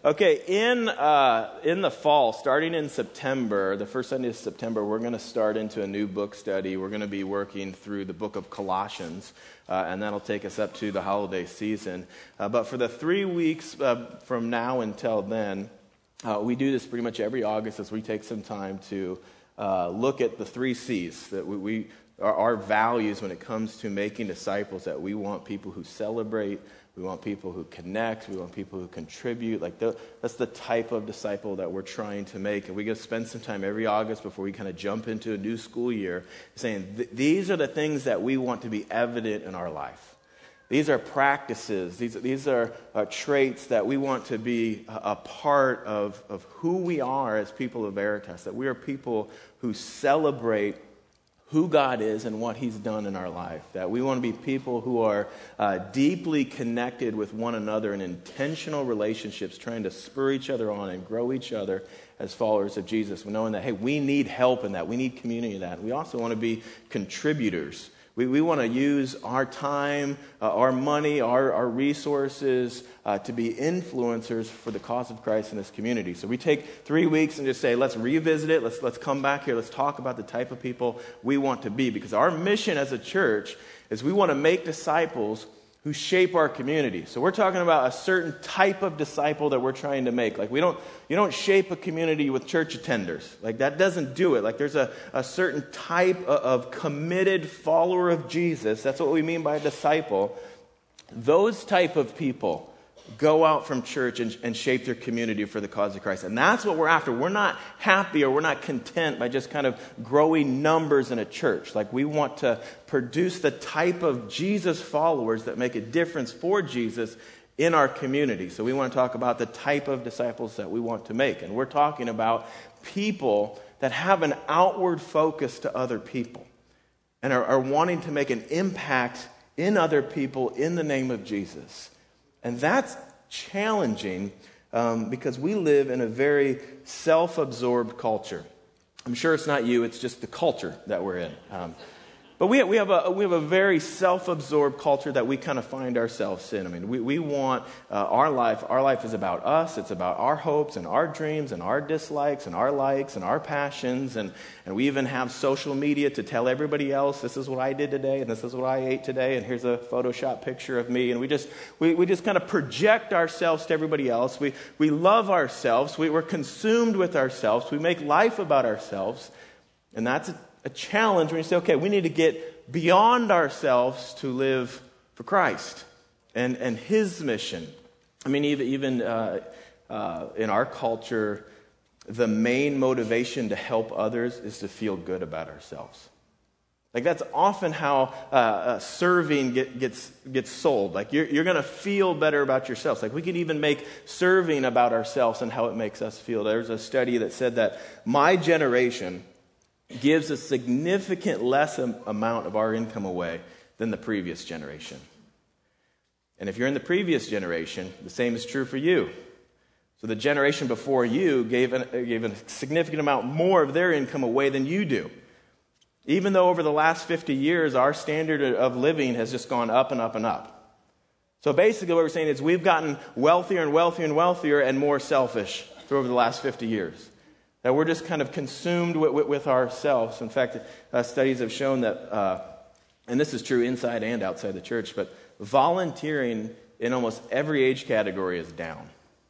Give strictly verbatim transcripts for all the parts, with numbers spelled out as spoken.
Okay, in uh, in the fall, starting in September, the first Sunday of September, we're going to start into a new book study. We're going to be working through the book of Colossians, uh, and that'll take us up to the holiday season. Uh, but for the three weeks uh, from now until then, uh, we do this pretty much every August as we take some time to uh, look at the three C's that we, we are our values when it comes to making disciples. That we want people who celebrate. We want people who connect. We want people who contribute. Like the, that's the type of disciple that we're trying to make. And we're going to spend some time every August before we kind of jump into a new school year saying, these are the things that we want to be evident in our life. These are practices. These, these are uh, traits that we want to be a, a part of, of who we are as people of Veritas. That we are people who celebrate who God is and what He's done in our life. That we want to be people who are uh, deeply connected with one another in intentional relationships, trying to spur each other on and grow each other as followers of Jesus. Knowing that, hey, we need help in that. We need community in that. We also want to be contributors. We, we want to use our time, uh, our money, our, our resources uh, to be influencers for the cause of Christ in this community. So we take three weeks and just say, let's revisit it. Let's, let's come back here. Let's talk about the type of people we want to be. Because our mission as a church is we want to make disciples who shape our community. So we're talking about a certain type of disciple that we're trying to make. Like we don't, you don't shape a community with church attenders. Like that doesn't do it. Like there's a, a certain type of, of committed follower of Jesus. That's what we mean by a disciple. Those type of people go out from church and, and shape their community for the cause of Christ. And that's what we're after. We're not happy or we're not content by just kind of growing numbers in a church. Like we want to produce the type of Jesus followers that make a difference for Jesus in our community. So we want to talk about the type of disciples that we want to make. And we're talking about people that have an outward focus to other people and are, are wanting to make an impact in other people in the name of Jesus. And that's challenging um, because we live in a very self-absorbed culture. I'm sure it's not you, it's just the culture that we're in. Um, but we, we, have a, we have a very self-absorbed culture that we kind of find ourselves in. I mean, we, we want uh, our life, our life is about us, it's about our hopes and our dreams and our dislikes and our likes and our passions. And, and we even have social media to tell everybody else, this is what I did today and this is what I ate today and here's a Photoshop picture of me. And we just we, we just kind of project ourselves to everybody else. We, we love ourselves. We, we're consumed with ourselves. We make life about ourselves. And that's a A challenge when you say, okay, we need to get beyond ourselves to live for Christ and, and His mission. I mean, even, even uh, uh, in our culture, the main motivation to help others is to feel good about ourselves. Like that's often how uh, uh, serving get, gets gets sold. Like you're, you're going to feel better about yourselves. Like we can even make serving about ourselves and how it makes us feel. There's a study that said that my generation gives a significant less am- amount of our income away than the previous generation. And if you're in the previous generation, the same is true for you. So the generation before you gave, an, gave a significant amount more of their income away than you do. Even though over the last fifty years, our standard of living has just gone up and up and up. So basically what we're saying is we've gotten wealthier and wealthier and wealthier and more selfish through over the last fifty years. That we're just kind of consumed with, with, with ourselves. In fact, uh, studies have shown that, uh, and this is true inside and outside the church, but volunteering in almost every age category is down.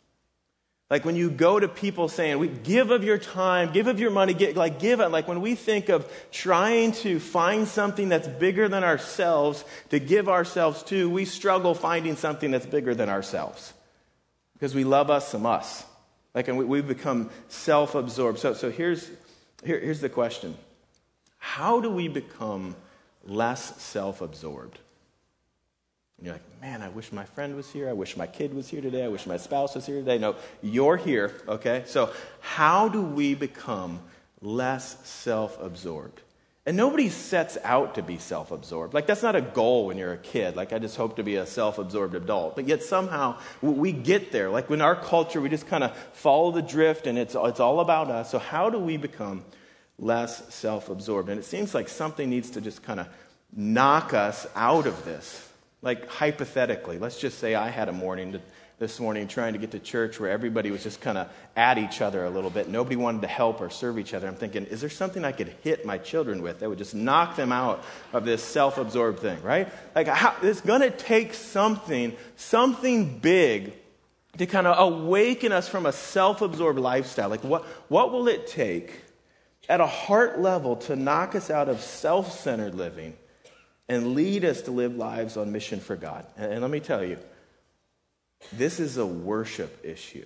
Like when you go to people saying, "We give of your time, give of your money," get, like give it. Like when we think of trying to find something that's bigger than ourselves to give ourselves to, we struggle finding something that's bigger than ourselves because we love us some us. Like, and we, we've become self-absorbed. So, so here's here, here's the question: how do we become less self-absorbed? And you're like, man, I wish my friend was here. I wish my kid was here today. I wish my spouse was here today. No, you're here. Okay. So, how do we become less self-absorbed? And nobody sets out to be self-absorbed. Like, that's not a goal when you're a kid. Like, I just hope to be a self-absorbed adult. But yet somehow we get there. Like, in our culture, we just kind of follow the drift, and it's, it's all about us. So how do we become less self-absorbed? And it seems like something needs to just kind of knock us out of this. Like, hypothetically, let's just say I had a morning this morning trying to get to church where everybody was just kind of at each other a little bit. Nobody wanted to help or serve each other. I'm thinking, is there something I could hit my children with that would just knock them out of this self-absorbed thing, right? Like, how, it's going to take something, something big to kind of awaken us from a self-absorbed lifestyle. Like, what, what will it take at a heart level to knock us out of self-centered living and lead us to live lives on mission for God? And, and let me tell you, this is a worship issue.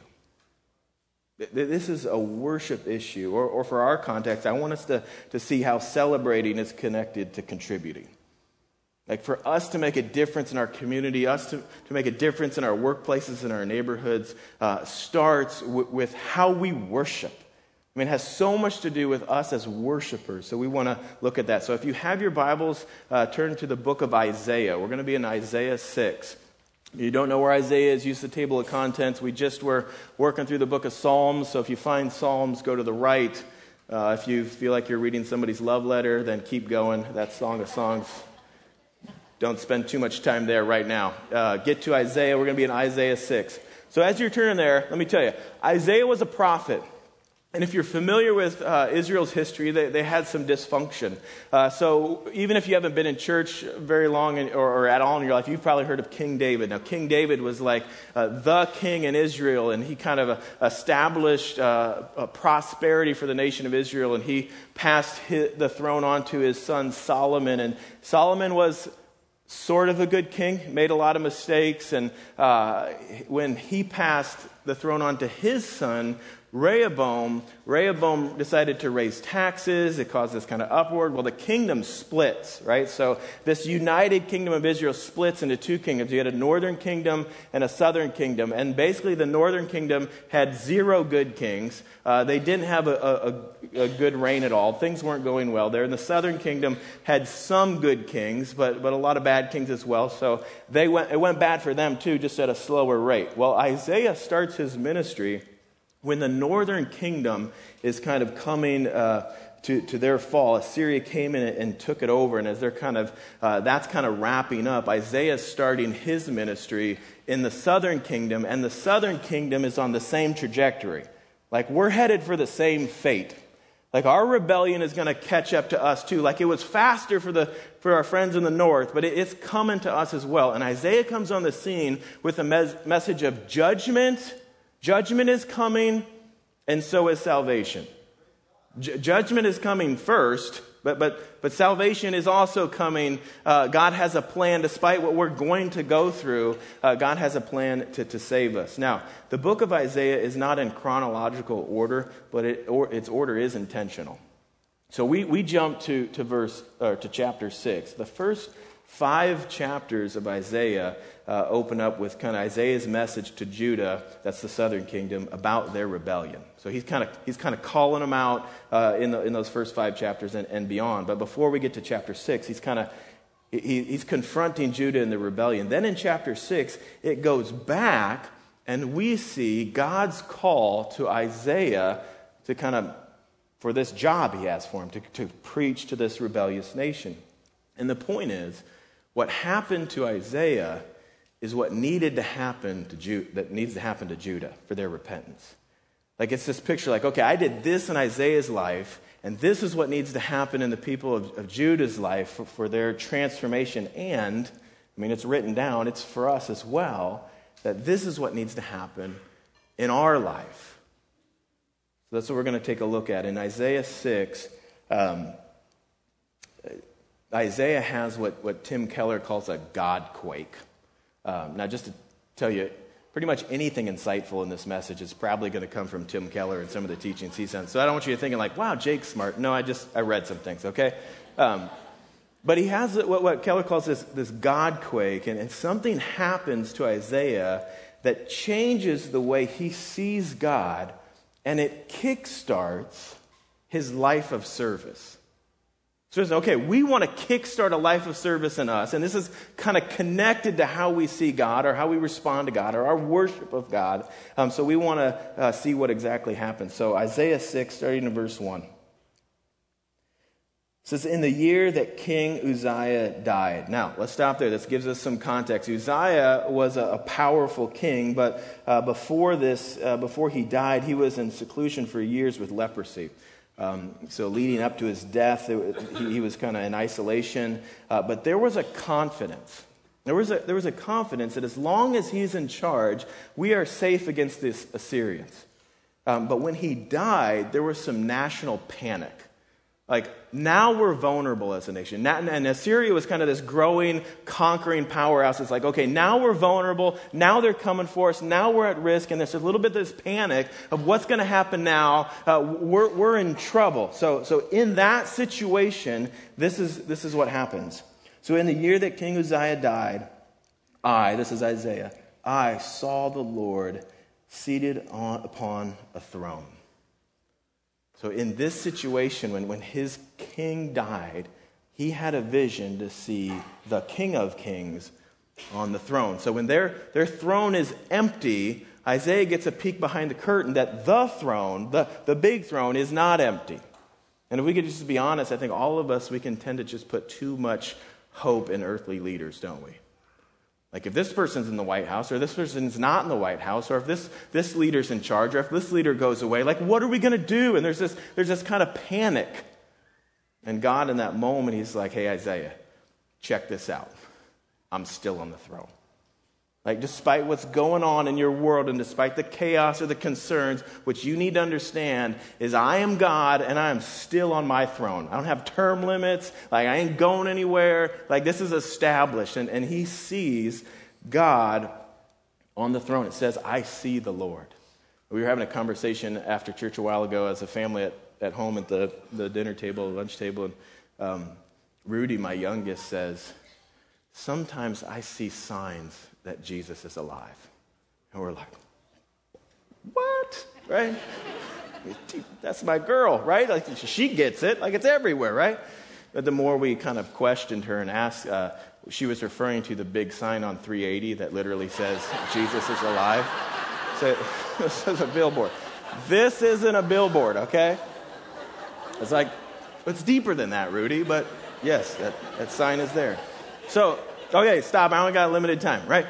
This is a worship issue. Or, or for our context, I want us to, to see how celebrating is connected to contributing. Like, for us to make a difference in our community, us to, to make a difference in our workplaces, in our neighborhoods, uh, starts w- with how we worship. I mean, it has so much to do with us as worshipers, so we want to look at that. So if you have your Bibles, uh, turn to the book of Isaiah. We're going to be in Isaiah six. If you don't know where Isaiah is, use the table of contents. We just were working through the book of Psalms, so if you find Psalms, go to the right. Uh, if you feel like you're reading somebody's love letter, then keep going. That's Song of Songs. Don't spend too much time there right now. Uh, get to Isaiah. We're going to be in Isaiah six. So as you're turning there, let me tell you, Isaiah was a prophet. And if you're familiar with uh, Israel's history, they, they had some dysfunction. Uh, so even if you haven't been in church very long in, or, or at all in your life, you've probably heard of King David. Now, King David was like uh, the king in Israel, and he kind of uh, established uh, a prosperity for the nation of Israel, and he passed his, the throne on to his son Solomon. And Solomon was sort of a good king, made a lot of mistakes, and uh, when he passed the throne on to his son, Rehoboam, Rehoboam decided to raise taxes. It caused this kind of upward. Well, the kingdom splits, right? So this united kingdom of Israel splits into two kingdoms. You had a northern kingdom and a southern kingdom. And basically the northern kingdom had zero good kings. Uh, they didn't have a, a, a good reign at all. Things weren't going well there. And the southern kingdom had some good kings, but, but a lot of bad kings as well. So they went, it went bad for them too, just at a slower rate. Well, Isaiah starts his ministry when the northern kingdom is kind of coming uh, to, to their fall. Assyria came in and took it over, and as they're kind of, uh, that's kind of wrapping up, Isaiah's starting his ministry in the southern kingdom, and the southern kingdom is on the same trajectory. Like, we're headed for the same fate. Like, our rebellion is going to catch up to us too. Like, it was faster for the for our friends in the north, but it, it's coming to us as well. And Isaiah comes on the scene with a mes- message of judgment. Judgment is coming, and so is salvation. J- judgment is coming first, but but but salvation is also coming. Uh, God has a plan, despite what we're going to go through. Uh, God has a plan to, to save us. Now, the book of Isaiah is not in chronological order, but it, or, its order is intentional. So we we jump to to verse or to chapter six. The first five chapters of Isaiah uh, open up with kind of Isaiah's message to Judah, that's the southern kingdom, about their rebellion. So he's kind of he's kind of calling them out uh, in the, in those first five chapters and, and beyond. But before we get to chapter six, he's kind of he, he's confronting Judah in the rebellion. Then in chapter six, it goes back, and we see God's call to Isaiah to kind of for this job he has for him to, to preach to this rebellious nation. And the point is, what happened to Isaiah is what needed to happen to Ju- that needs to happen to Judah for their repentance. Like, it's this picture like, okay, I did this in Isaiah's life, and this is what needs to happen in the people of, of Judah's life for, for their transformation. And, I mean, it's written down, it's for us as well, that this is what needs to happen in our life. So that's what we're going to take a look at. In Isaiah six, um, Isaiah has what, what Tim Keller calls a Godquake. Um, now, just to tell you, pretty much anything insightful in this message is probably going to come from Tim Keller and some of the teachings he's done. So I don't want you to thinking like, wow, Jake's smart. No, I just, I read some things, okay? Um, but he has what, what Keller calls this, this Godquake, and, and something happens to Isaiah that changes the way he sees God, and it kickstarts his life of service. So it's, okay, we want to kickstart a life of service in us, and this is kind of connected to how we see God or how we respond to God or our worship of God. Um, so we want to uh, see what exactly happens. So Isaiah six, starting in verse one. It says, in the year that King Uzziah died. Now, let's stop there. This gives us some context. Uzziah was a, a powerful king, but uh, before this, uh, before he died, he was in seclusion for years with leprosy. Um, so leading up to his death, it, he, he was kind of in isolation. Uh, but there was a confidence. There was a, there was a confidence that as long as he's in charge, we are safe against the Assyrians. Um, but when he died, there was some national panic. Like, now we're vulnerable as a nation. Now, and Assyria was kind of this growing, conquering powerhouse. It's like, okay, now we're vulnerable. Now they're coming for us. Now we're at risk. And there's a little bit of this panic of what's going to happen now. Uh, we're, we're in trouble. So, so in that situation, this is, this is what happens. So in the year that King Uzziah died, I, this is Isaiah, I saw the Lord seated on, upon a throne. So in this situation, when, when his king died, he had a vision to see the King of Kings on the throne. So when their, their throne is empty, Isaiah gets a peek behind the curtain that the throne, the, the big throne, is not empty. And if we could just be honest, I think all of us, we can tend to just put too much hope in earthly leaders, don't we? Like if this person's in the White House, or this person's not in the White House, or if this, this leader's in charge, or if this leader goes away, like what are we going to do? And there's this, there's this kind of panic. And God in that moment, he's like, hey, Isaiah, check this out. I'm still on the throne. Like despite what's going on in your world and despite the chaos or the concerns, what you need to understand is I am God and I am still on my throne. I don't have term limits. Like I ain't going anywhere. Like this is established. And, and he sees God on the throne. It says, I see the Lord. We were having a conversation after church a while ago as a family at, at home at the, the dinner table, lunch table. And um, Rudy, my youngest, says, sometimes I see signs that Jesus is alive. And we're like, what? Right? That's my girl, right? Like she gets it. Like it's everywhere, right? But the more we kind of questioned her and asked, uh, she was referring to the big sign on three eighty that literally says, Jesus is alive. So this is a billboard. This isn't a billboard, okay? It's like, it's deeper than that, Rudy, but yes, that, that sign is there. So, okay, stop. I only got limited time, right?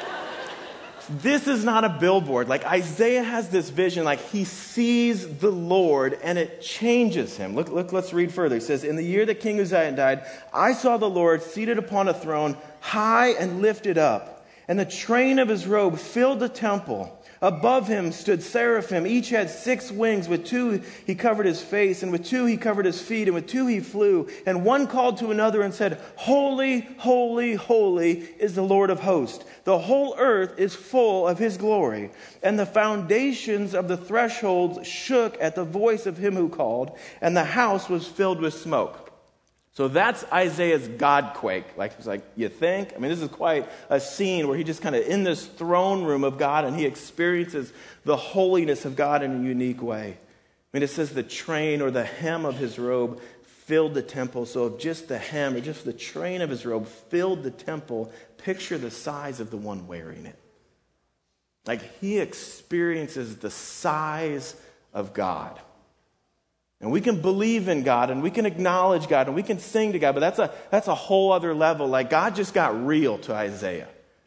This is not a billboard. Like Isaiah has this vision, like he sees the Lord and it changes him. Look, look, let's read further. It says, in the year that King Uzziah died, I saw the Lord seated upon a throne, high and lifted up, and the train of his robe filled the temple. Above him stood seraphim. Each had six wings. With two he covered his face, and with two he covered his feet, and with two he flew. And one called to another and said, Holy, holy, holy is the Lord of hosts. The whole earth is full of his glory. And the foundations of the thresholds shook at the voice of him who called, and the house was filled with smoke. So that's Isaiah's Godquake. Like, it's like, you think? I mean, this is quite a scene where he just kind of in this throne room of God and he experiences the holiness of God in a unique way. I mean, it says the train or the hem of his robe filled the temple. So if just the hem or just the train of his robe filled the temple, picture the size of the one wearing it. Like, he experiences the size of God. And we can believe in God, and we can acknowledge God, and we can sing to God, but that's a that's a whole other level. Like, God just got real to Isaiah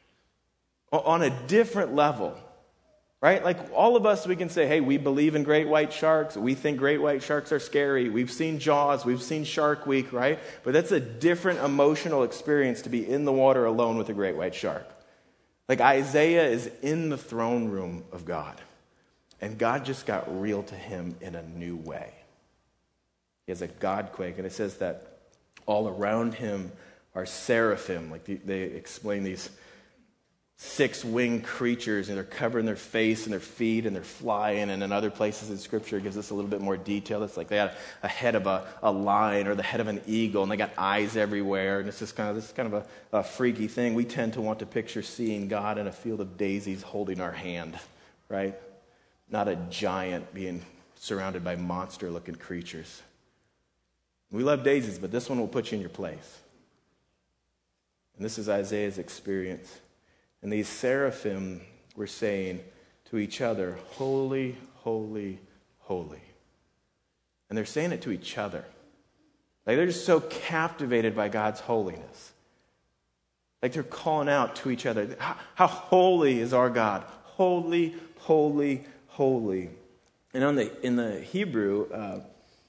on a different level, right? Like, all of us, we can say, hey, we believe in great white sharks. We think great white sharks are scary. We've seen Jaws. We've seen Shark Week, right? But that's a different emotional experience to be in the water alone with a great white shark. Like, Isaiah is in the throne room of God, and God just got real to him in a new way. He has a Godquake, and it says that all around him are seraphim. Like the, they explain these six-winged creatures, and they're covering their face and their feet, and they're flying. And in other places in Scripture, it gives us a little bit more detail. It's like they had a head of a, a lion or the head of an eagle, and they got eyes everywhere. And it's just kind of this is kind of a, a freaky thing. We tend to want to picture seeing God in a field of daisies holding our hand, right? Not a giant being surrounded by monster-looking creatures. We love daisies, but this one will put you in your place. And this is Isaiah's experience. And these seraphim were saying to each other, holy, holy, holy. And they're saying it to each other. Like they're just so captivated by God's holiness. Like they're calling out to each other, how, how holy is our God? Holy, holy, holy. And on the in the Hebrew, uh,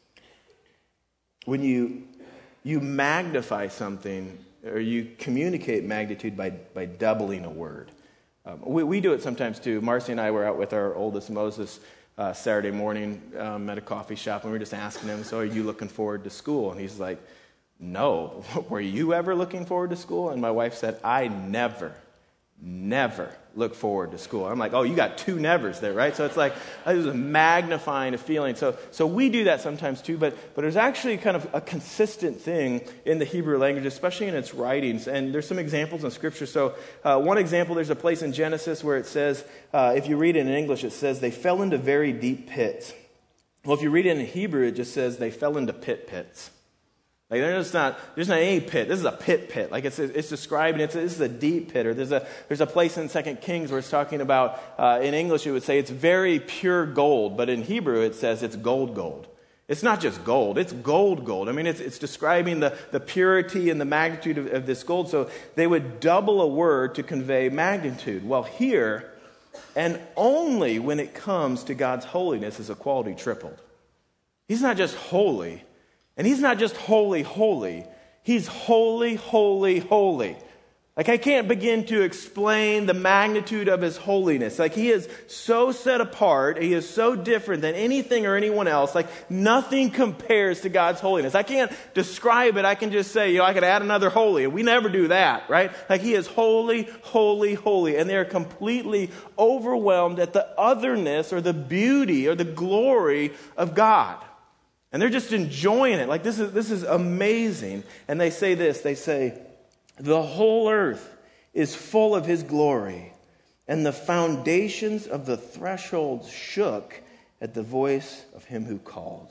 when you you magnify something, or you communicate magnitude by, by doubling a word. Um, we, we do it sometimes too. Marcy and I were out with our oldest, Moses, uh, Saturday morning um, at a coffee shop, and we were just asking him, so are you looking forward to school? And he's like, no. Were you ever looking forward to school? And my wife said, I never, never look forward to school. I'm like, oh, you got two nevers there, right? So it's like, it was magnifying a feeling. So so we do that sometimes too, but but there's actually kind of a consistent thing in the Hebrew language, especially in its writings. And there's some examples in Scripture. So uh, one example, there's a place in Genesis where it says, uh, if you read it in English, it says they fell into very deep pits. Well, if you read it in Hebrew, it just says they fell into pit pits. Like there's not there's not any pit. This is a pit pit. Like it's it's describing it's this is a deep pit. Or there's a there's a place in Second Kings where it's talking about uh, in English it would say it's very pure gold, but in Hebrew it says it's gold gold. It's not just gold, it's gold gold. I mean it's it's describing the, the purity and the magnitude of, of this gold. So they would double a word to convey magnitude. Well, here, and only when it comes to God's holiness is equality tripled. He's not just holy. And he's not just holy, holy. He's holy, holy, holy. Like I can't begin to explain the magnitude of his holiness. Like he is so set apart. He is so different than anything or anyone else. Like nothing compares to God's holiness. I can't describe it. I can just say, you know, I could add another holy. And we never do that, right? Like he is holy, holy, holy. And they're completely overwhelmed at the otherness or the beauty or the glory of God. And they're just enjoying it. Like this is this is amazing. And they say this, they say, the whole earth is full of his glory, and the foundations of the thresholds shook at the voice of him who called.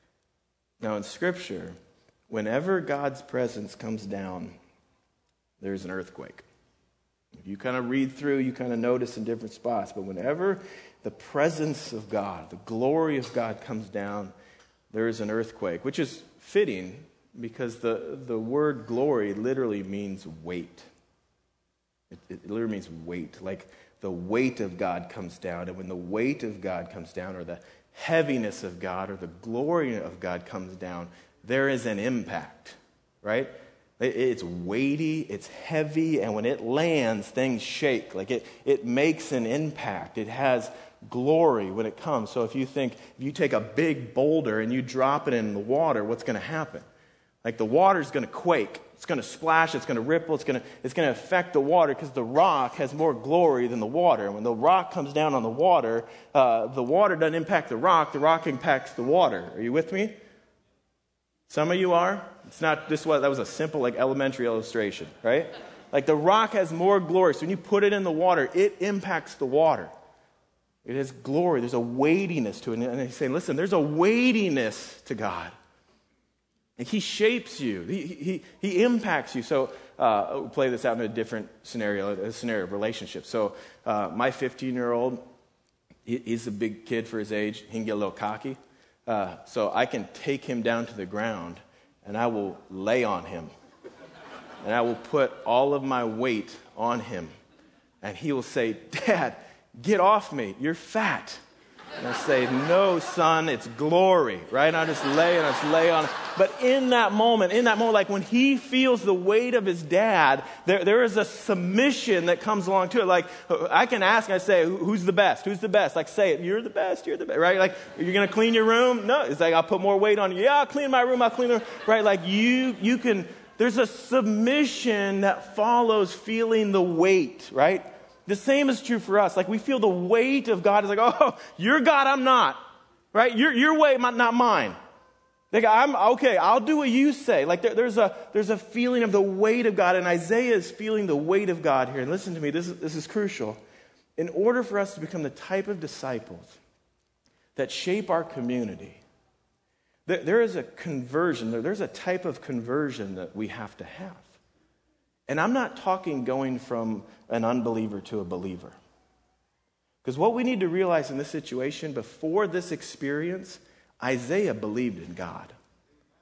Now in Scripture, whenever God's presence comes down, there's an earthquake. If you kind of read through, you kind of notice in different spots. But whenever the presence of God, the glory of God comes down, there is an earthquake, which is fitting because the, the word glory literally means weight. It, it literally means weight, like the weight of God comes down. And when the weight of God comes down, or the heaviness of God, or the glory of God comes down, there is an impact, right? It, it's weighty, it's heavy, and when it lands, things shake. Like it, it makes an impact. It has glory when it comes. So if you think, if you take a big boulder and you drop it in the water, what's going to happen? Like the water's going to quake. It's going to splash. It's going to ripple. It's going to, it's going to affect the water because the rock has more glory than the water. And when the rock comes down on the water, uh, the water doesn't impact the rock. The rock impacts the water. Are you with me? Some of you are. It's not, this was, that was a simple like elementary illustration, right? Like the rock has more glory. So when you put it in the water, it impacts the water. It has glory. There's a weightiness to it. And he's saying, listen, there's a weightiness to God. And he shapes you. He, he, he impacts you. So uh, we'll play this out in a different scenario, a scenario of relationships. So uh, my fifteen-year-old, he, he's a big kid for his age. He can get a little cocky. Uh, so I can take him down to the ground, and I will lay on him. And I will put all of my weight on him. And he will say, Dad, get off me, you're fat. And I say, no, son, it's glory, right? And I just lay and I just lay on it. But in that moment, in that moment, like when he feels the weight of his dad, there, there is a submission that comes along to it. Like I can ask, I say, who's the best? Who's the best? Like say it, you're the best, you're the best, right? Like, you're going to clean your room? No, it's like, I'll put more weight on you. Yeah, I'll clean my room, I'll clean the room, right? Like you, you can, there's a submission that follows feeling the weight, right? The same is true for us. Like we feel the weight of God. It's like, oh, you're God, I'm not. Right? Your your way, not mine. Like I'm okay. I'll do what you say. Like there, there's a there's a feeling of the weight of God, and Isaiah is feeling the weight of God here. And listen to me. This is this is crucial. In order for us to become the type of disciples that shape our community, there, there is a conversion. There, there's a type of conversion that we have to have. And I'm not talking going from an unbeliever to a believer. Because what we need to realize in this situation, before this experience, Isaiah believed in God.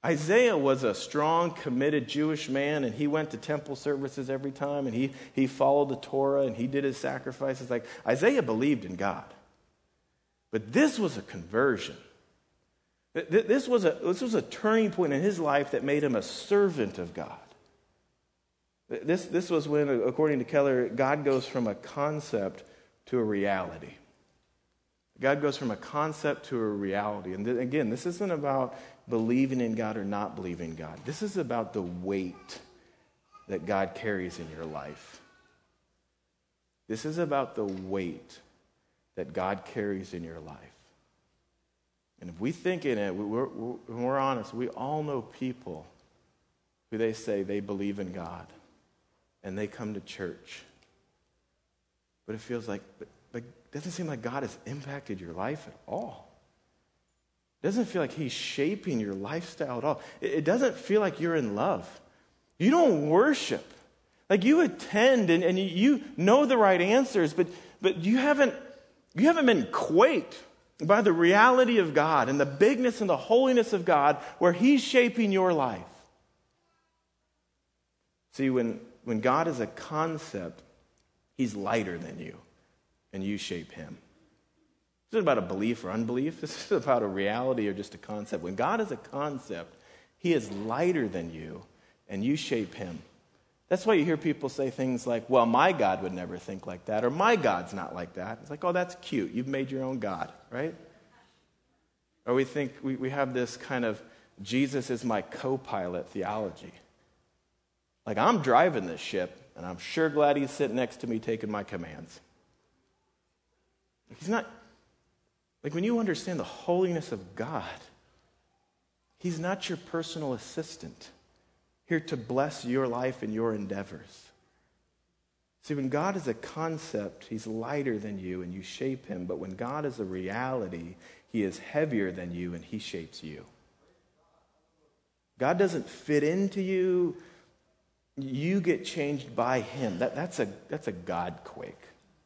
Isaiah was a strong, committed Jewish man, and he went to temple services every time, and he, he followed the Torah, and he did his sacrifices. Like, Isaiah believed in God. But this was a conversion. This was a, this was a turning point in his life that made him a servant of God. This, this was when, according to Keller, God goes from a concept to a reality. God goes from a concept to a reality. And th- again, this isn't about believing in God or not believing in God. This is about the weight that God carries in your life. This is about the weight that God carries in your life. And if we think in it, we're, we're, when we're honest, we all know people who they say they believe in God and they come to church. But it feels like, but, but it doesn't seem like God has impacted your life at all. It doesn't feel like he's shaping your lifestyle at all. It, it doesn't feel like you're in love. You don't worship. Like you attend and, and you, you know the right answers, but, but you haven't, you haven't been quaked by the reality of God and the bigness and the holiness of God where he's shaping your life. See, when, when God is a concept, he's lighter than you, and you shape him. This isn't about a belief or unbelief. This is about a reality or just a concept. When God is a concept, he is lighter than you, and you shape him. That's why you hear people say things like, well, my God would never think like that, or my God's not like that. It's like, oh, that's cute. You've made your own God, right? Or we think we, we have this kind of Jesus is my co-pilot theology. Like, I'm driving this ship, and I'm sure glad he's sitting next to me taking my commands. He's not, like when you understand the holiness of God, he's not your personal assistant, here to bless your life and your endeavors. See, when God is a concept, he's lighter than you and you shape him. But when God is a reality, he is heavier than you and he shapes you. God doesn't fit into you. You get changed by him. That, that's a that's a God quake.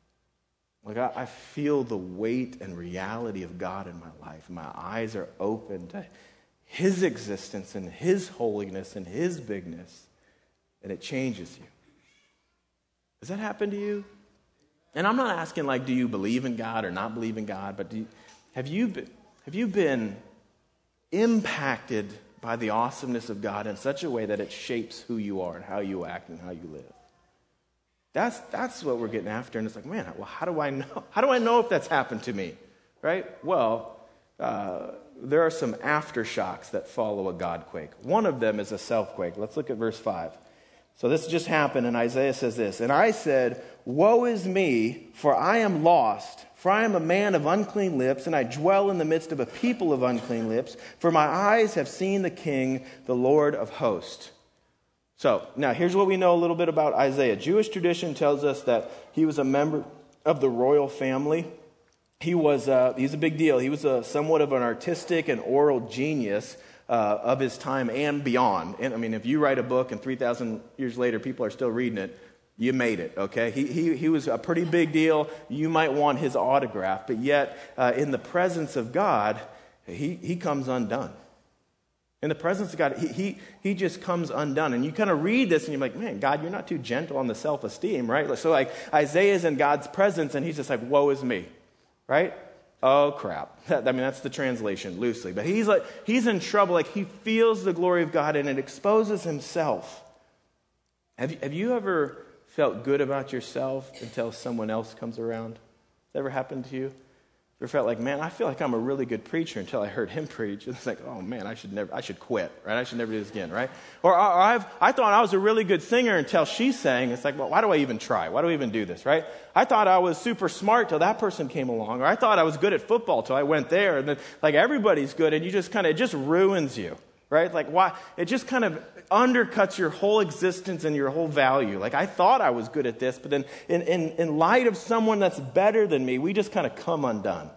Like I, I feel the weight and reality of God in my life. My eyes are open to his existence and his holiness and his bigness, and it changes you. Does that happen to you? And I'm not asking like, do you believe in God or not believe in God, but do you, have you been, have you been impacted by the awesomeness of God in such a way that it shapes who you are and how you act and how you live? That's that's what we're getting after, and it's like, man, well, how do I know? How do I know if that's happened to me, right? Well, uh, there are some aftershocks that follow a Godquake. One of them is a selfquake. Let's look at verse five. So this just happened, and Isaiah says this, and I said, woe is me, for I am lost, for I am a man of unclean lips, and I dwell in the midst of a people of unclean lips, for my eyes have seen the King, the Lord of hosts. So, now here's what we know a little bit about Isaiah. Jewish tradition tells us that he was a member of the royal family. He was, uh, he's a big deal. He was a, somewhat of an artistic and oral genius uh, of his time and beyond. And I mean, if you write a book and three thousand years later people are still reading it, you made it, okay? He, he, he was a pretty big deal. You might want his autograph, but yet uh, in the presence of God, he, he comes undone. In the presence of God, he, he, he just comes undone. And you kind of read this and you're like, man, God, you're not too gentle on the self-esteem, right? So like Isaiah's in God's presence and he's just like, woe is me, right? Oh, crap. I mean, that's the translation loosely. But he's like, he's in trouble. Like he feels the glory of God and it exposes himself. Have you, have you ever felt good about yourself until someone else comes around? Has that ever happened to you? Ever felt like, man, I feel like I'm a really good preacher until I heard him preach. It's like, oh man, I should never, I should quit, right? I should never do this again, right? Or, or I've, I thought I was a really good singer until she sang. It's like, well, why do I even try? Why do I even do this, right? I thought I was super smart till that person came along, or I thought I was good at football till I went there, and then like everybody's good, and you just kind of, it just ruins you, right? Like why? It just kind of undercuts your whole existence and your whole value. Like I thought I was good at this, but then in, in, in light of someone that's better than me, we just kind of come undone.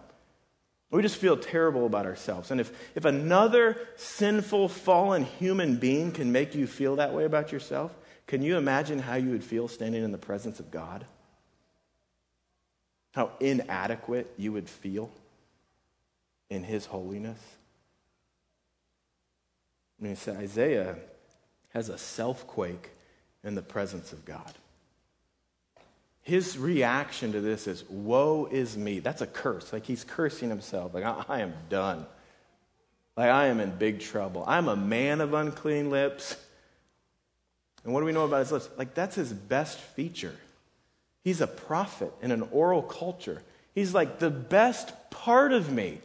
We just feel terrible about ourselves. And if, if another sinful, fallen human being can make you feel that way about yourself, can you imagine how you would feel standing in the presence of God? How inadequate you would feel in his holiness? I mean, Isaiah has a self-quake in the presence of God. His reaction to this is, woe is me. That's a curse. Like he's cursing himself. Like, I, I am done. Like, I am in big trouble. I'm a man of unclean lips. And what do we know about his lips? Like, that's his best feature. He's a prophet in an oral culture. He's like, the best part of me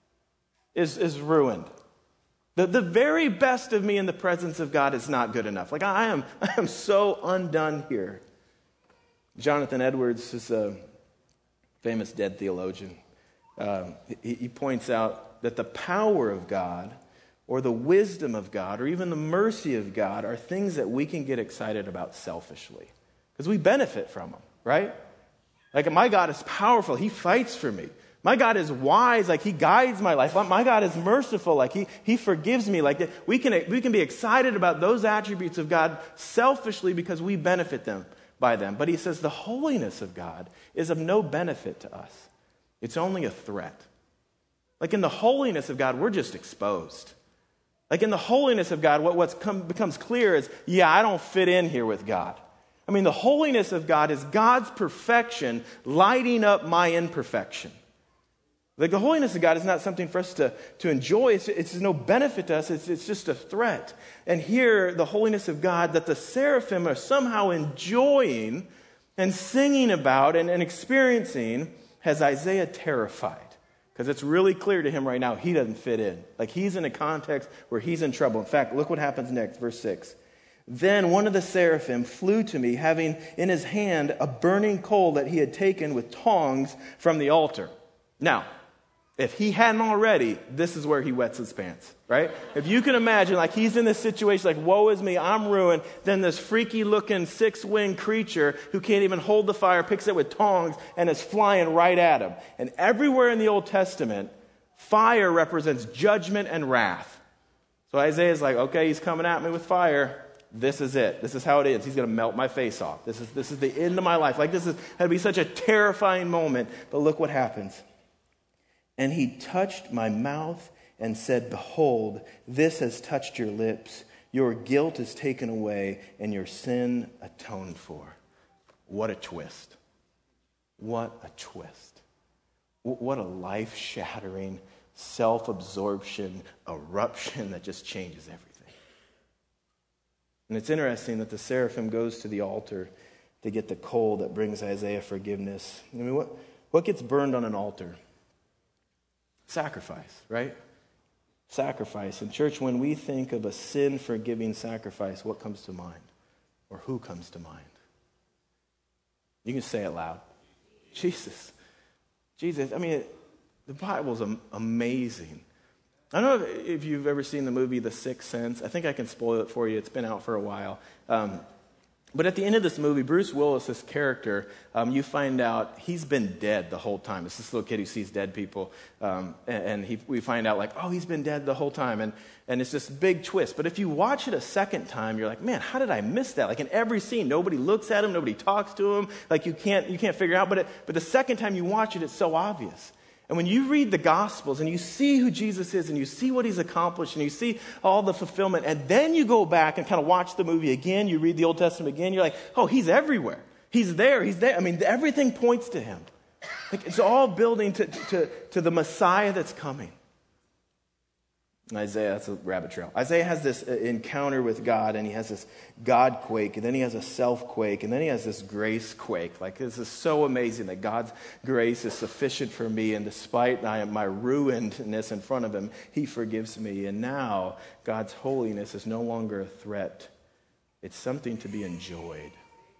is, is ruined. The, the very best of me in the presence of God is not good enough. Like, I am, I am so undone here. Jonathan Edwards is a famous dead theologian. Um, he, he points out that the power of God or the wisdom of God or even the mercy of God are things that we can get excited about selfishly because we benefit from them, right? Like, my God is powerful. He fights for me. My God is wise. Like, he guides my life. My God is merciful. Like, he, he forgives me. Like, we can, we can be excited about those attributes of God selfishly because we benefit them by them. But he says the holiness of God is of no benefit to us. It's only a threat. Like, in the holiness of God, we're just exposed. Like, in the holiness of God, what what's come, becomes clear is, yeah, I don't fit in here with God. I mean, the holiness of God is God's perfection lighting up my imperfection. Like, the holiness of God is not something for us to, to enjoy. It's, it's no benefit to us. It's, it's just a threat. And here, the holiness of God that the seraphim are somehow enjoying and singing about and, and experiencing has Isaiah terrified. Because it's really clear to him right now he doesn't fit in. Like, he's in a context where he's in trouble. In fact, look what happens next, verse six. Then one of the seraphim flew to me, having in his hand a burning coal that he had taken with tongs from the altar. Now, if he hadn't already, this is where he wets his pants, right? If you can imagine, like, he's in this situation, like, woe is me, I'm ruined. Then this freaky-looking six-winged creature who can't even hold the fire picks it with tongs and is flying right at him. And everywhere in the Old Testament, fire represents judgment and wrath. So Isaiah's like, okay, he's coming at me with fire. This is it. This is how it is. He's going to melt my face off. This is, this is the end of my life. Like, this is going to be such a terrifying moment. But look what happens. And he touched my mouth and said, behold, this has touched your lips. Your guilt is taken away and your sin atoned for. What a twist. What a twist. What a life-shattering, self-absorption, eruption that just changes everything. And it's interesting that the seraphim goes to the altar to get the coal that brings Isaiah forgiveness. I mean, what, what gets burned on an altar? Sacrifice, right? Sacrifice. In church, when we think of a sin-forgiving sacrifice, what comes to mind? Or who comes to mind? You can say it loud. Jesus. Jesus. I mean, it, the Bible's am- amazing. I don't know if, if you've ever seen the movie The Sixth Sense. I think I can spoil it for you. It's been out for a while. Um, But at the end of this movie, Bruce Willis, this character, um, you find out he's been dead the whole time. It's this little kid who sees dead people, um, and, and he, we find out, like, oh, he's been dead the whole time, and, and it's this big twist. But if you watch it a second time, you're like, man, how did I miss that? Like, in every scene, nobody looks at him, nobody talks to him, like, you can't you can't figure it out. But, it, but the second time you watch it, it's so obvious. And when you read the Gospels and you see who Jesus is and you see what he's accomplished and you see all the fulfillment, and then you go back and kind of watch the movie again, you read the Old Testament again, you're like, oh, he's everywhere. He's there. He's there. I mean, everything points to him. Like, it's all building to, to, to the Messiah that's coming. Isaiah, that's a rabbit trail. Isaiah has this encounter with God, and he has this God quake, and then he has a self quake, and then he has this grace quake. Like, this is so amazing that God's grace is sufficient for me, and despite my, my ruinedness in front of him, he forgives me. And now God's holiness is no longer a threat. It's something to be enjoyed.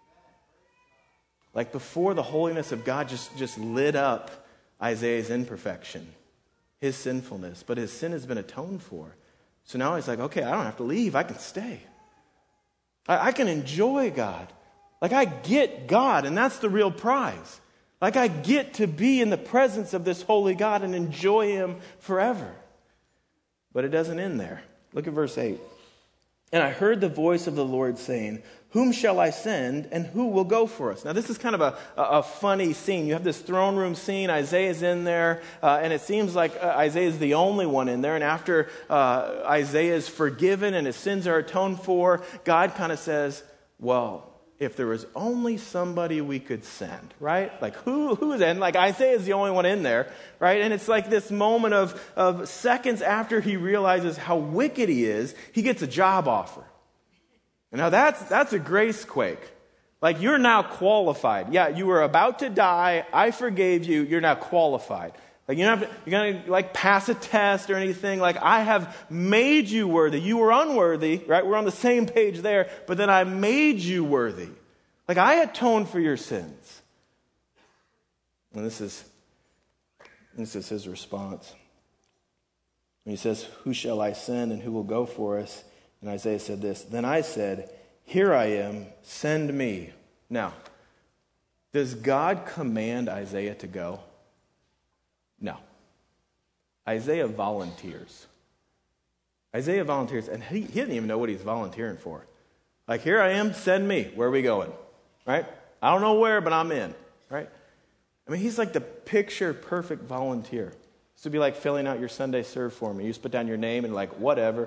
Like, before, the holiness of God just, just lit up Isaiah's imperfection, his sinfulness, but his sin has been atoned for. So now he's like, okay, I don't have to leave. I can stay. I, I can enjoy God. Like, I get God, and that's the real prize. Like, I get to be in the presence of this holy God and enjoy him forever. But it doesn't end there. Look at verse eight. And I heard the voice of the Lord saying, whom shall I send, and who will go for us? Now, this is kind of a, a, a funny scene. You have this throne room scene. Isaiah's in there, uh, and it seems like uh, Isaiah's the only one in there. And after uh, Isaiah is forgiven and his sins are atoned for, God kind of says, well, if there was only somebody we could send, right? Like, who who is in? Like, Isaiah is the only one in there, right? And it's like this moment of, of seconds after he realizes how wicked he is, he gets a job offer. Now, that's that's a grace quake. Like, you're now qualified. Yeah, you were about to die. I forgave you. You're now qualified. Like, you don't have to, you're going to, like, pass a test or anything. Like, I have made you worthy. You were unworthy, right? We're on the same page there. But then I made you worthy. Like, I atoned for your sins. And this is, this is his response. He says, who shall I send and who will go for us? And Isaiah said this, then I said, here I am, send me. Now, does God command Isaiah to go? No. Isaiah volunteers. Isaiah volunteers, and he, he didn't even know what he's volunteering for. Like, here I am, send me. Where are we going? Right? I don't know where, but I'm in. Right? I mean, he's like the picture-perfect volunteer. This would be like filling out your Sunday serve form. You just put down your name and like, whatever.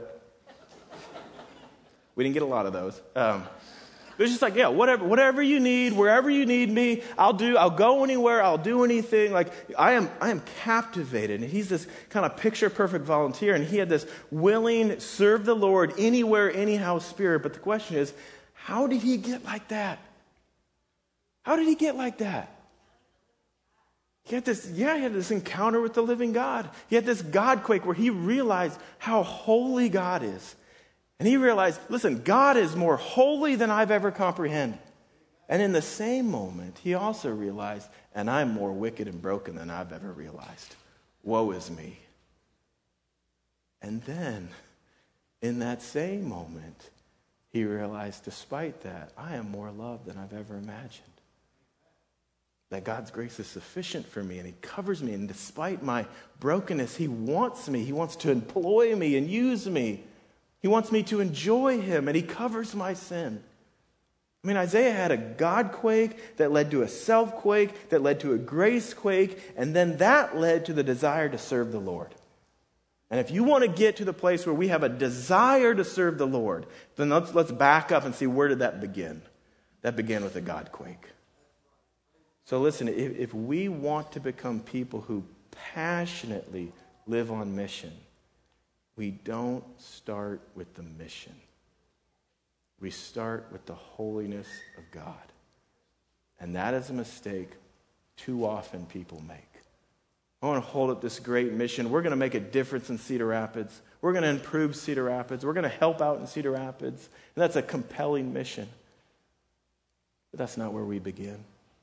We didn't get a lot of those. Um, but it's just like, yeah, whatever, whatever you need, wherever you need me, I'll do. I'll go anywhere. I'll do anything. Like, I am, I am captivated. And he's this kind of picture-perfect volunteer, and he had this willing, serve the Lord anywhere, anyhow spirit. But the question is, how did he get like that? How did he get like that? He had this, yeah, he had this encounter with the living God. He had this God quake where he realized how holy God is. And he realized, listen, God is more holy than I've ever comprehended. And in the same moment, he also realized, and I'm more wicked and broken than I've ever realized. Woe is me. And then, in that same moment, he realized, despite that, I am more loved than I've ever imagined. That God's grace is sufficient for me, and he covers me, and despite my brokenness, he wants me. He wants to employ me and use me. He wants me to enjoy him, and he covers my sin. I mean, Isaiah had a God quake that led to a self quake, that led to a grace quake, and then that led to the desire to serve the Lord. And if you want to get to the place where we have a desire to serve the Lord, then let's, let's back up and see, where did that begin? That began with a God quake. So listen, if, if we want to become people who passionately live on mission, we don't start with the mission. We start with the holiness of God. And that is a mistake too often people make. I want to hold up this great mission. We're going to make a difference in Cedar Rapids. We're going to improve Cedar Rapids. We're going to help out in Cedar Rapids. And that's a compelling mission. But that's not where we begin.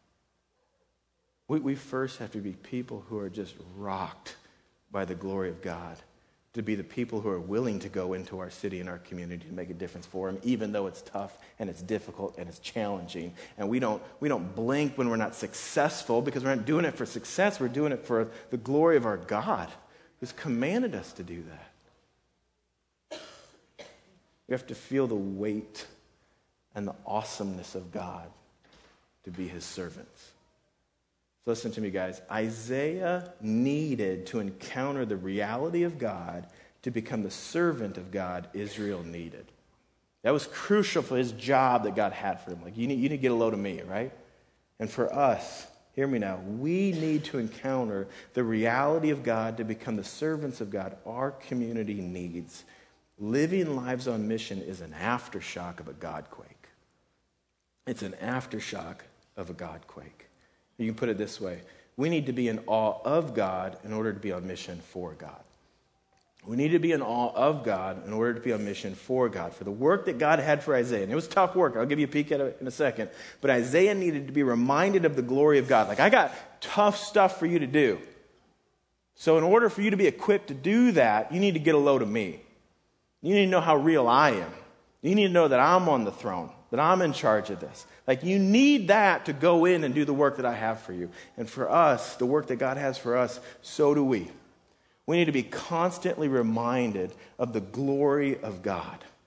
We, we first have to be people who are just rocked by the glory of God, to be the people who are willing to go into our city and our community to make a difference for him, even though it's tough and it's difficult and it's challenging. And we don't we don't blink when we're not successful, because we're not doing it for success. We're doing it for the glory of our God, who's commanded us to do that. We have to feel the weight and the awesomeness of God to be his servants. So listen to me, guys. Isaiah needed to encounter the reality of God to become the servant of God Israel needed. That was crucial for his job that God had for him. Like, you need, you need to get a load of me, right? And for us, hear me now, we need to encounter the reality of God to become the servants of God our community needs. Living lives on mission is an aftershock of a God quake. It's an aftershock of a God quake. You can put it this way. We need to be in awe of God in order to be on mission for God. We need to be in awe of God in order to be on mission for God, for the work that God had for Isaiah. And it was tough work. I'll give you a peek at it in a second. But Isaiah needed to be reminded of the glory of God. Like, I got tough stuff for you to do. So in order for you to be equipped to do that, you need to get a load of me. You need to know how real I am. You need to know that I'm on the throne, that I'm in charge of this. Like, you need that to go in and do the work that I have for you. And for us, the work that God has for us, so do we. We need to be constantly reminded of the glory of God.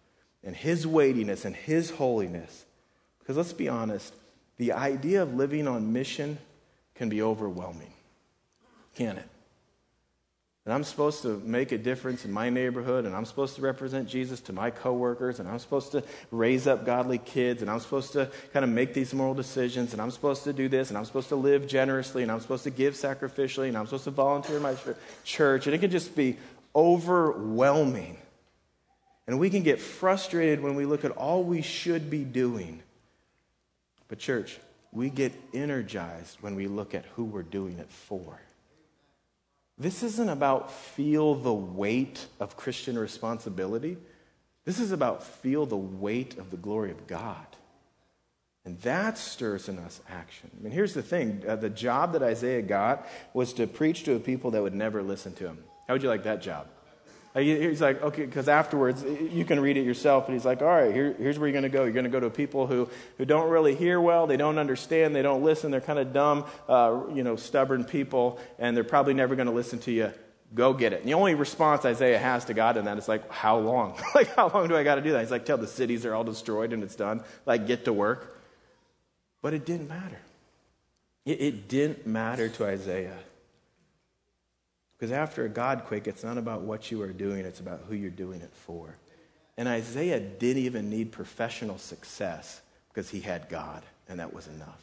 and his weightiness and his holiness. Because let's be honest, the idea of living on mission can be overwhelming, can't it? And I'm supposed to make a difference in my neighborhood, and I'm supposed to represent Jesus to my coworkers, and I'm supposed to raise up godly kids, and I'm supposed to kind of make these moral decisions, and I'm supposed to do this, and I'm supposed to live generously, and I'm supposed to give sacrificially, and I'm supposed to volunteer in my church, and it can just be overwhelming. And we can get frustrated when we look at all we should be doing. But church, we get energized when we look at who we're doing it for. This isn't about feel the weight of Christian responsibility. This is about feel the weight of the glory of God. And that stirs in us action. I mean, here's the thing. Uh, the job that Isaiah got was to preach to a people that would never listen to him. How would you like that job? He's like, okay, because afterwards, you can read it yourself, and he's like, all right, here, here's where you're going to go. You're going to go to people who, who don't really hear well, they don't understand, they don't listen, they're kind of dumb, uh, you know, stubborn people, and they're probably never going to listen to you. Go get it. And the only response Isaiah has to God in that is like, how long? Like, how long do I got to do that? He's like, till the cities are all destroyed and it's done. Like, get to work. But it didn't matter. It, it didn't matter to Isaiah. Because after a Godquake, it's not about what you are doing, it's about who you're doing it for. And Isaiah didn't even need professional success because he had God, and that was enough.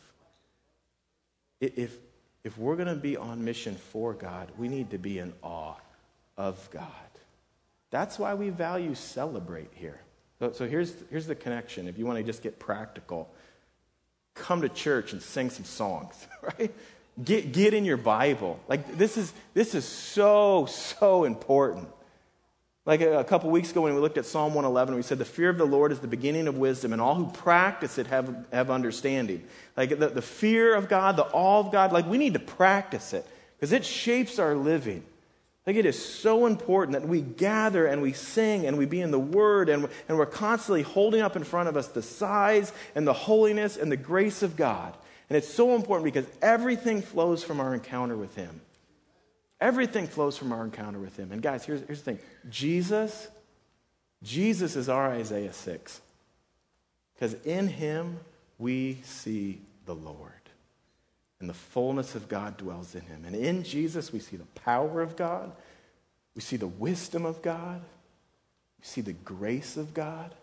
If, if we're going to be on mission for God, we need to be in awe of God. That's why we value celebrate here. So, so here's, here's the connection. If you want to just get practical, come to church and sing some songs, right? Get get in your Bible. Like this is this is so, so important. Like a, a couple weeks ago when we looked at Psalm one eleven, we said the fear of the Lord is the beginning of wisdom, and all who practice it have, have understanding. Like the, the fear of God, the awe of God, like we need to practice it because it shapes our living. Like it is so important that we gather and we sing and we be in the Word and, and we're constantly holding up in front of us the size and the holiness and the grace of God. And it's so important because everything flows from our encounter with Him. Everything flows from our encounter with Him. And guys, here's, here's the thing. Jesus, Jesus is our Isaiah six. Because in Him we see the Lord. And the fullness of God dwells in Him. And in Jesus we see the power of God. We see the wisdom of God. We see the grace of God.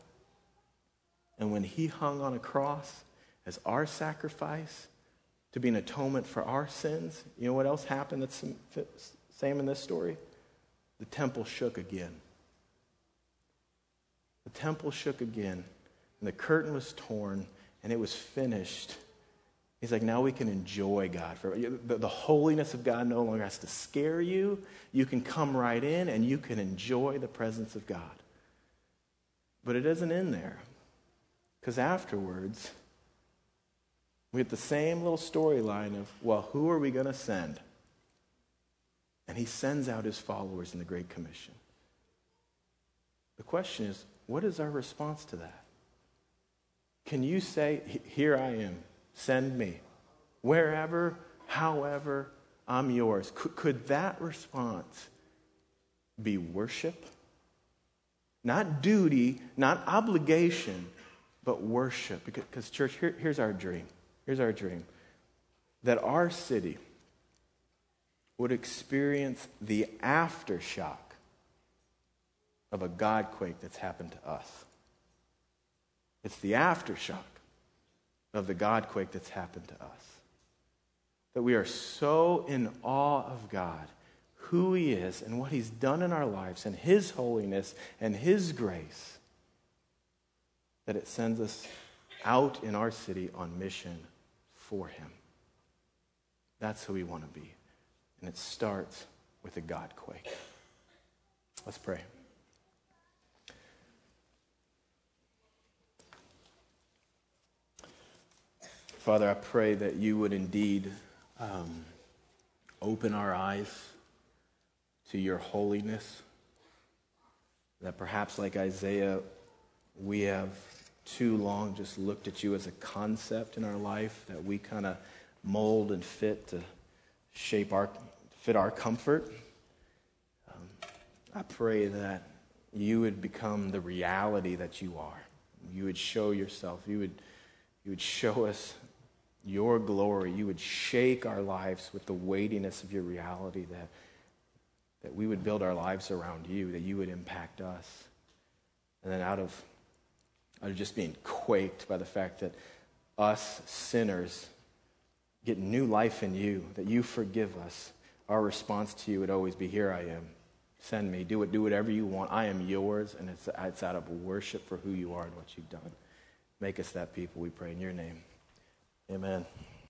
And when He hung on a cross as our sacrifice to be an atonement for our sins, you know what else happened that's same in this story? The temple shook again. The temple shook again, and the curtain was torn, and it was finished. He's like, now we can enjoy God. For the, the holiness of God no longer has to scare you. You can come right in, and you can enjoy the presence of God. But it doesn't end there, because afterwards, we get the same little storyline of, well, who are we going to send? And He sends out His followers in the Great Commission. The question is, what is our response to that? Can you say, here I am, send me. Wherever, however, I'm yours. Could, could that response be worship? Not duty, not obligation, but worship. Because, because church, here, here's our dream. Here's our dream. That our city would experience the aftershock of a Godquake that's happened to us. It's the aftershock of the Godquake that's happened to us. That we are so in awe of God, who He is and what He's done in our lives and His holiness and His grace, that it sends us out in our city on mission for Him. That's who we want to be. And it starts with a Godquake. Let's pray. Father, I pray that You would indeed um, open our eyes to Your holiness. That perhaps like Isaiah, we have too long just looked at You as a concept in our life that we kind of mold and fit to shape our, fit our comfort. Um, I pray that you would become the reality that you are. You would show yourself. You would, you would show us your glory. You would shake our lives with the weightiness of your reality, that, that we would build our lives around you, that you would impact us. And then out of, out of just being quaked by the fact that us sinners get new life in you, that you forgive us, our response to you would always be, here I am. Send me. Do it. Do whatever you want. I am yours, and it's, it's out of worship for who you are and what you've done. Make us that people, we pray in your name. Amen.